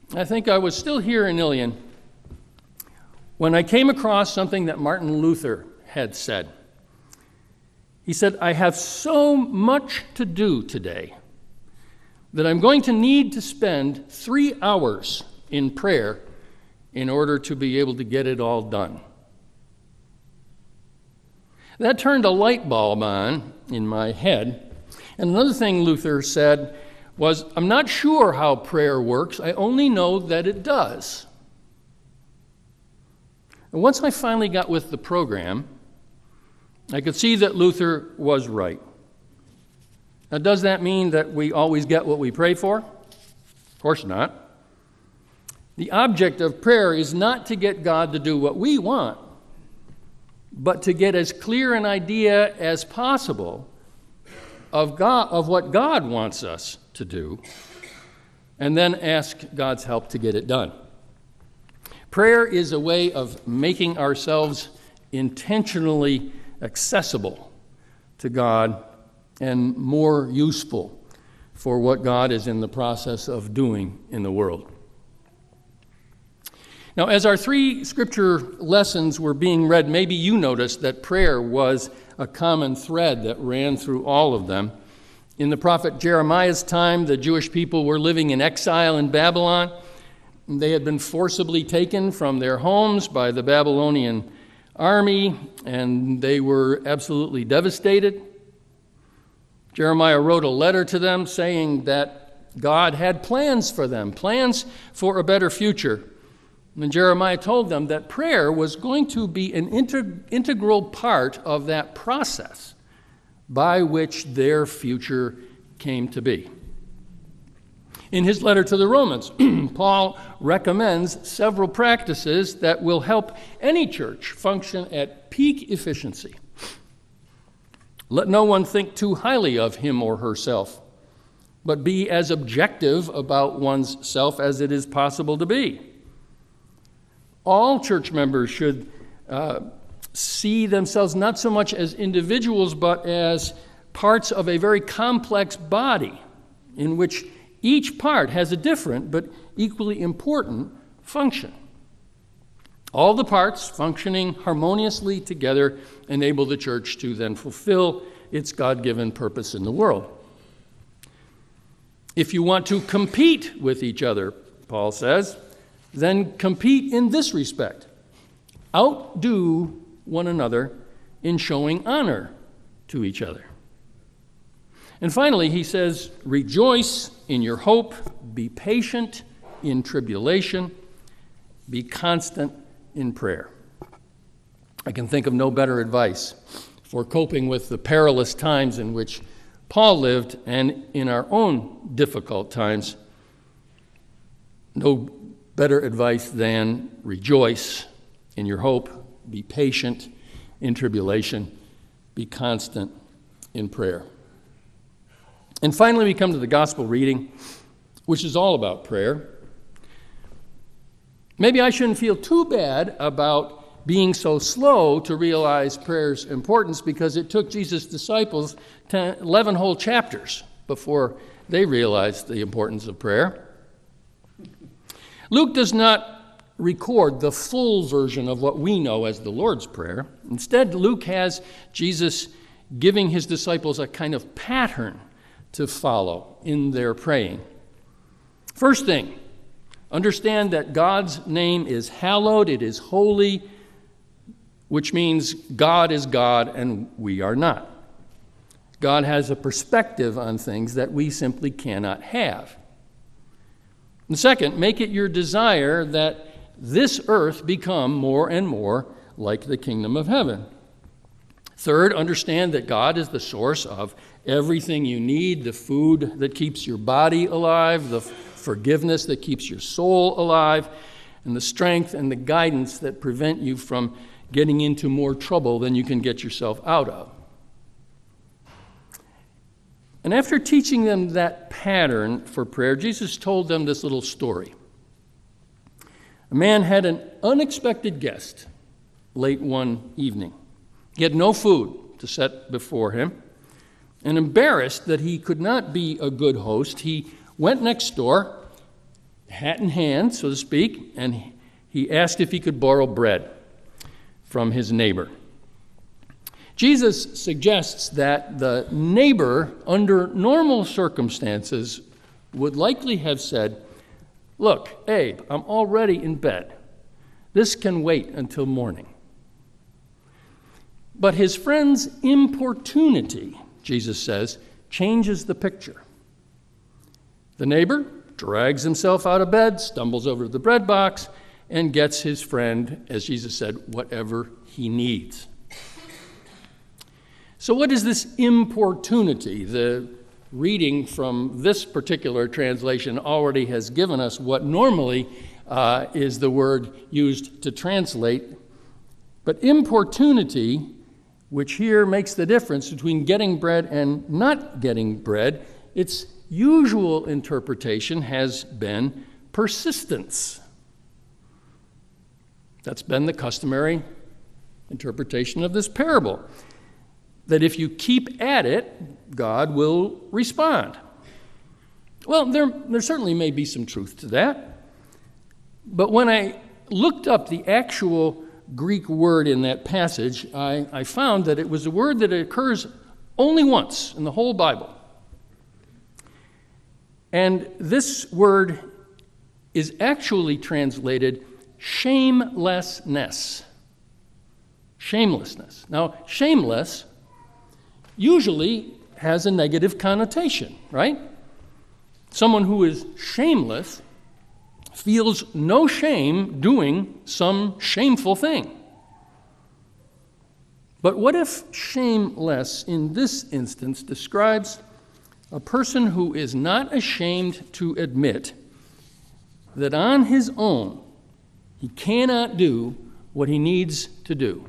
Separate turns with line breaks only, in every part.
I think I was still here in Ilion when I came across something that Martin Luther had said. He said, "I have so much to do today that I'm going to need to spend 3 hours in prayer in order to be able to get it all done." That turned a light bulb on in my head. And another thing Luther said was, "I'm not sure how prayer works. I only know that it does." And once I finally got with the program, I could see that Luther was right. Now, does that mean that we always get what we pray for? Of course not. The object of prayer is not to get God to do what we want, but to get as clear an idea as possible of what God wants us to do, and then ask God's help to get it done. Prayer is a way of making ourselves intentionally accessible to God and more useful for what God is in the process of doing in the world. Now, as our 3 scripture lessons were being read, maybe you noticed that prayer was a common thread that ran through all of them. In the prophet Jeremiah's time, the Jewish people were living in exile in Babylon. They had been forcibly taken from their homes by the Babylonian army, and they were absolutely devastated. Jeremiah wrote a letter to them saying that God had plans for them, plans for a better future. And Jeremiah told them that prayer was going to be an integral part of that process by which their future came to be. In his letter to the Romans, Paul recommends several practices that will help any church function at peak efficiency. Let no one think too highly of him or herself, but be as objective about one's self as it is possible to be. All church members should see themselves not so much as individuals, but as parts of a very complex body in which each part has a different but equally important function. All the parts functioning harmoniously together enable the church to then fulfill its God-given purpose in the world. If you want to compete with each other, Paul says, then compete in this respect. Outdo one another in showing honor to each other. And finally, he says, rejoice in your hope, be patient in tribulation, be constant in prayer. I can think of no better advice for coping with the perilous times in which Paul lived and in our own difficult times. No better advice than rejoice in your hope, be patient in tribulation, be constant in prayer. And finally, we come to the gospel reading, which is all about prayer. Maybe I shouldn't feel too bad about being so slow to realize prayer's importance, because it took Jesus' disciples 11 whole chapters before they realized the importance of prayer. Luke does not record the full version of what we know as the Lord's Prayer. Instead, Luke has Jesus giving his disciples a kind of pattern to follow in their praying. First thing, understand that God's name is hallowed, it is holy, which means God is God and we are not. God has a perspective on things that we simply cannot have. And second, make it your desire that this earth become more and more like the kingdom of heaven. Third, understand that God is the source of everything you need, the food that keeps your body alive, the forgiveness that keeps your soul alive, and the strength and the guidance that prevent you from getting into more trouble than you can get yourself out of. And after teaching them that pattern for prayer, Jesus told them this little story. A man had an unexpected guest late one evening. He had no food to set before him, and embarrassed that he could not be a good host, he went next door, hat in hand, so to speak, and he asked if he could borrow bread from his neighbor. Jesus suggests that the neighbor, under normal circumstances, would likely have said, "Look, Abe, I'm already in bed. This can wait until morning." But his friend's importunity, Jesus says, changes the picture. The neighbor drags himself out of bed, stumbles over to the bread box, and gets his friend, as Jesus said, whatever he needs. So what is this importunity? The reading from this particular translation already has given us what normally is the word used to translate. But importunity, which here makes the difference between getting bread and not getting bread, its usual interpretation has been persistence. That's been the customary interpretation of this parable. That if you keep at it, God will respond. Well, there certainly may be some truth to that. But when I looked up the actual Greek word in that passage, I found that it was a word that occurs only once in the whole Bible. And this word is actually translated shamelessness. Shamelessness. Now, shameless usually has a negative connotation, right? Someone who is shameless feels no shame doing some shameful thing. But what if shameless in this instance describes a person who is not ashamed to admit that on his own he cannot do what he needs to do,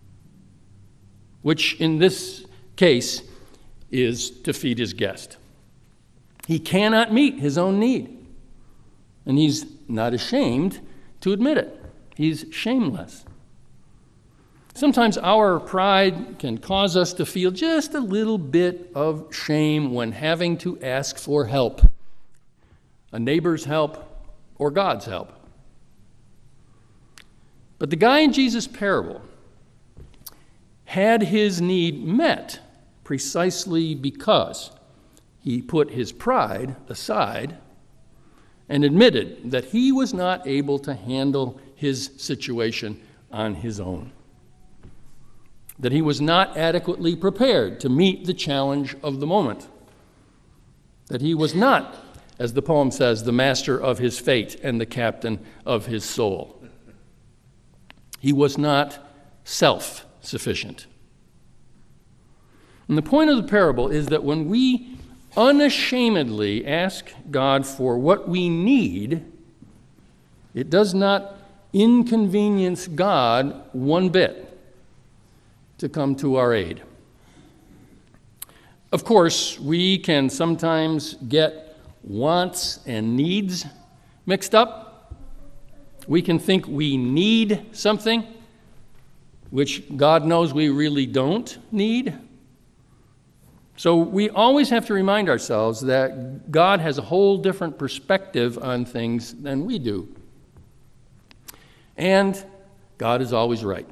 which in this case is to feed his guest. He cannot meet his own need, and he's not ashamed to admit it. He's shameless. Sometimes our pride can cause us to feel just a little bit of shame when having to ask for help, a neighbor's help or God's help. But the guy in Jesus' parable had his need met precisely because he put his pride aside and admitted that he was not able to handle his situation on his own, that he was not adequately prepared to meet the challenge of the moment, that he was not, as the poem says, the master of his fate and the captain of his soul. He was not self-sufficient. And the point of the parable is that when we unashamedly ask God for what we need, it does not inconvenience God one bit to come to our aid. Of course, we can sometimes get wants and needs mixed up. We can think we need something, which God knows we really don't need. So we always have to remind ourselves that God has a whole different perspective on things than we do. And God is always right.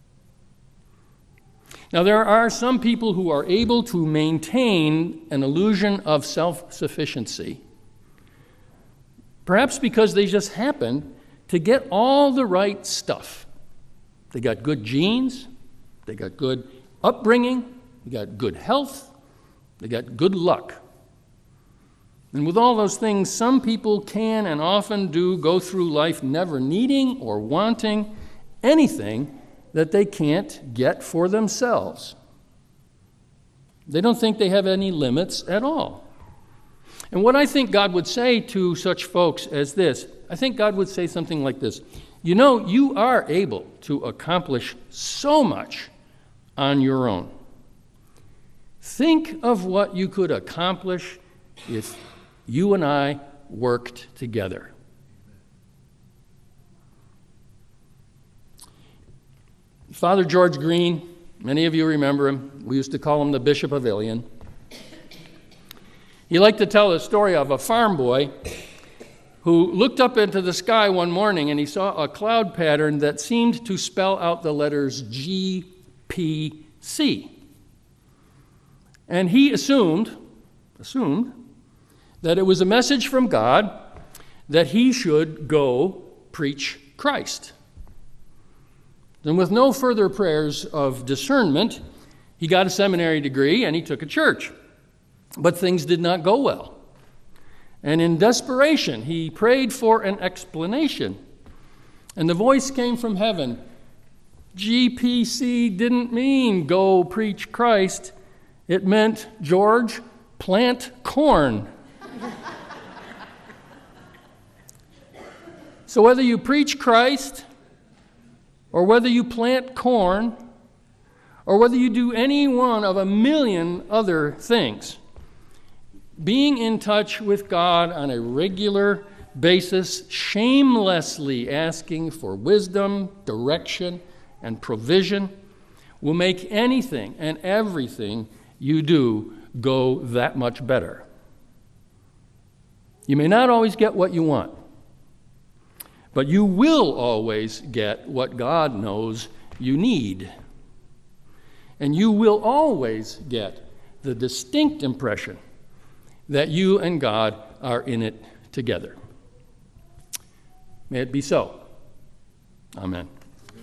Now, there are some people who are able to maintain an illusion of self-sufficiency, perhaps because they just happen to get all the right stuff. They got good genes, they got good upbringing, they got good health, they got good luck. And with all those things, some people can and often do go through life never needing or wanting anything that they can't get for themselves. They don't think they have any limits at all. And what I think God would say to such folks as this, I think God would say something like this: you know, you are able to accomplish so much on your own. Think of what you could accomplish if you and I worked together. Father George Green, many of you remember him. We used to call him the Bishop of Ilion. He liked to tell the story of a farm boy who looked up into the sky one morning and he saw a cloud pattern that seemed to spell out the letters GPC. And he assumed that it was a message from God that he should go preach Christ. And with no further prayers of discernment, he got a seminary degree and he took a church. But things did not go well. And in desperation, he prayed for an explanation. And the voice came from heaven. GPC didn't mean go preach Christ. It meant, George, plant corn. So whether you preach Christ, or whether you plant corn, or whether you do any one of a million other things, being in touch with God on a regular basis, shamelessly asking for wisdom, direction, and provision will make anything and everything you do go that much better. You may not always get what you want, but you will always get what God knows you need. And you will always get the distinct impression that you and God are in it together. May it be so. Amen.